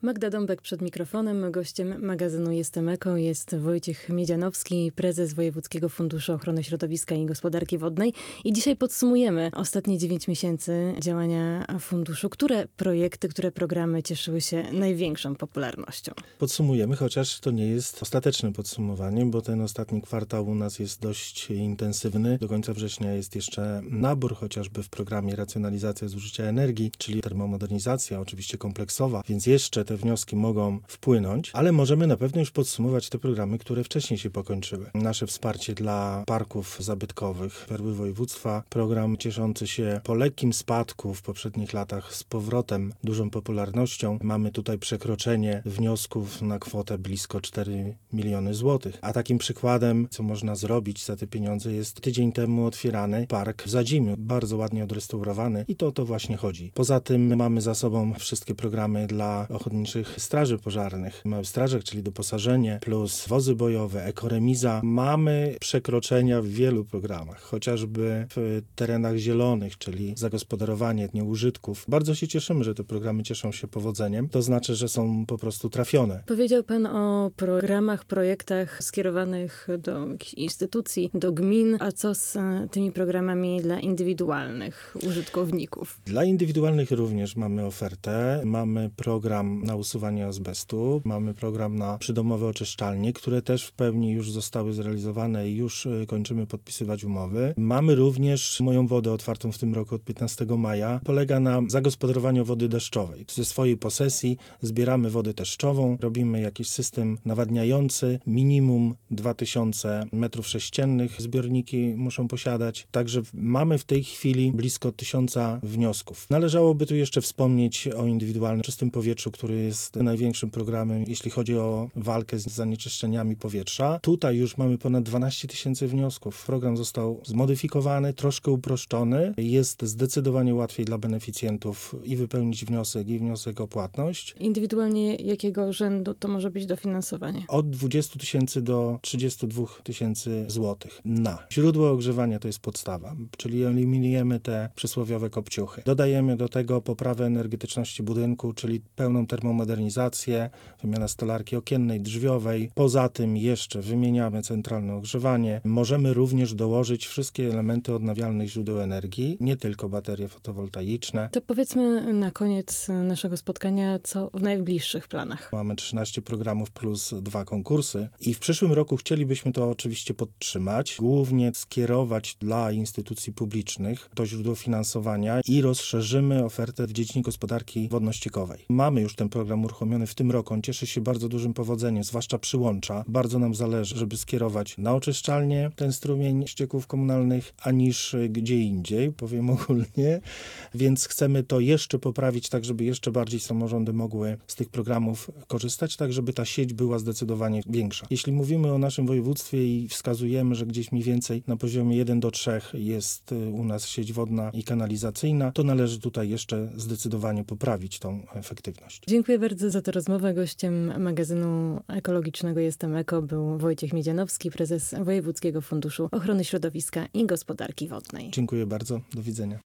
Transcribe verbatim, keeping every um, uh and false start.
Magda Dąbek przed mikrofonem. Gościem magazynu Jestem Eko jest Wojciech Miedzianowski, prezes Wojewódzkiego Funduszu Ochrony Środowiska i Gospodarki Wodnej. I dzisiaj podsumujemy ostatnie dziewięć miesięcy działania funduszu. Które projekty, które programy cieszyły się największą popularnością? Podsumujemy, chociaż to nie jest ostateczne podsumowanie, bo ten ostatni kwartał u nas jest dość intensywny. Do końca września jest jeszcze nabór, chociażby w programie Racjonalizacja zużycia energii, czyli termomodernizacja, oczywiście kompleksowa, więc jeszcze te wnioski mogą wpłynąć, ale możemy na pewno już podsumować te programy, które wcześniej się pokończyły. Nasze wsparcie dla parków zabytkowych, Perły Województwa, program cieszący się po lekkim spadku w poprzednich latach z powrotem dużą popularnością. Mamy tutaj przekroczenie wniosków na kwotę blisko cztery miliony złotych. A takim przykładem, co można zrobić za te pieniądze, jest tydzień temu otwierany park w Zadzimiu, bardzo ładnie odrestaurowany i to o to właśnie chodzi. Poza tym mamy za sobą wszystkie programy dla ochotniczych straży pożarnych. Mały strażak, czyli doposażenie, plus wozy bojowe, ekoremiza. Mamy przekroczenia w wielu programach, chociażby w terenach zielonych, czyli zagospodarowanie nieużytków. Bardzo się cieszymy, że te programy cieszą się powodzeniem. To znaczy, że są po prostu trafione. Powiedział pan o programach, projektach skierowanych do jakichś instytucji, do gmin. A co z tymi programami dla indywidualnych użytkowników? Dla indywidualnych również mamy ofertę. Mamy program na usuwanie azbestu, mamy program na przydomowe oczyszczalnie, które też w pełni już zostały zrealizowane i już kończymy podpisywać umowy. Mamy również Moją Wodę otwartą w tym roku od piętnastego maja. Polega na zagospodarowaniu wody deszczowej. Ze swojej posesji zbieramy wodę deszczową, robimy jakiś system nawadniający, minimum dwa tysiące metrów sześciennych zbiorniki muszą posiadać. Także mamy w tej chwili blisko tysiąca wniosków. Należałoby tu jeszcze wspomnieć o indywidualnym czystym powietrzu, który jest największym programem, jeśli chodzi o walkę z zanieczyszczeniami powietrza. Tutaj już mamy ponad dwanaście tysięcy wniosków. Program został zmodyfikowany, troszkę uproszczony. Jest zdecydowanie łatwiej dla beneficjentów i wypełnić wniosek, i wniosek o płatność. Indywidualnie jakiego rzędu to może być dofinansowanie? Od dwudziestu tysięcy do trzydziestu dwóch tysięcy złotych na źródło ogrzewania, to jest podstawa, czyli eliminujemy te przysłowiowe kopciuchy. Dodajemy do tego poprawę energetyczności budynku, czyli pełną termomodernizację, wymiana stolarki okiennej, drzwiowej. Poza tym jeszcze wymieniamy centralne ogrzewanie. Możemy również dołożyć wszystkie elementy odnawialnych źródeł energii, nie tylko baterie fotowoltaiczne. To powiedzmy na koniec naszego spotkania, co w najbliższych planach. Mamy trzynaście programów plus dwa konkursy i w przyszłym roku chcielibyśmy to oczywiście podtrzymać, głównie skierować dla instytucji publicznych to źródło finansowania i rozszerzymy ofertę w dziedzinie gospodarki wodno-ściekowej. Mamy już ten program uruchomiony w tym roku. On cieszy się bardzo dużym powodzeniem, zwłaszcza przyłącza. Bardzo nam zależy, żeby skierować na oczyszczalnię ten strumień ścieków komunalnych, a niż gdzie indziej, powiem ogólnie. Więc chcemy to jeszcze poprawić, tak żeby jeszcze bardziej samorządy mogły z tych programów korzystać, tak żeby ta sieć była zdecydowanie większa. Jeśli mówimy o naszym województwie i wskazujemy, że gdzieś mniej więcej na poziomie jeden do trzech jest u nas sieć wodna i kanalizacyjna, to należy tutaj jeszcze zdecydowanie poprawić tą efektywność. Dziękuję bardzo za tę rozmowę. Gościem magazynu ekologicznego Jestem Eko był Wojciech Miedzianowski, prezes Wojewódzkiego Funduszu Ochrony Środowiska i Gospodarki Wodnej. Dziękuję bardzo. Do widzenia.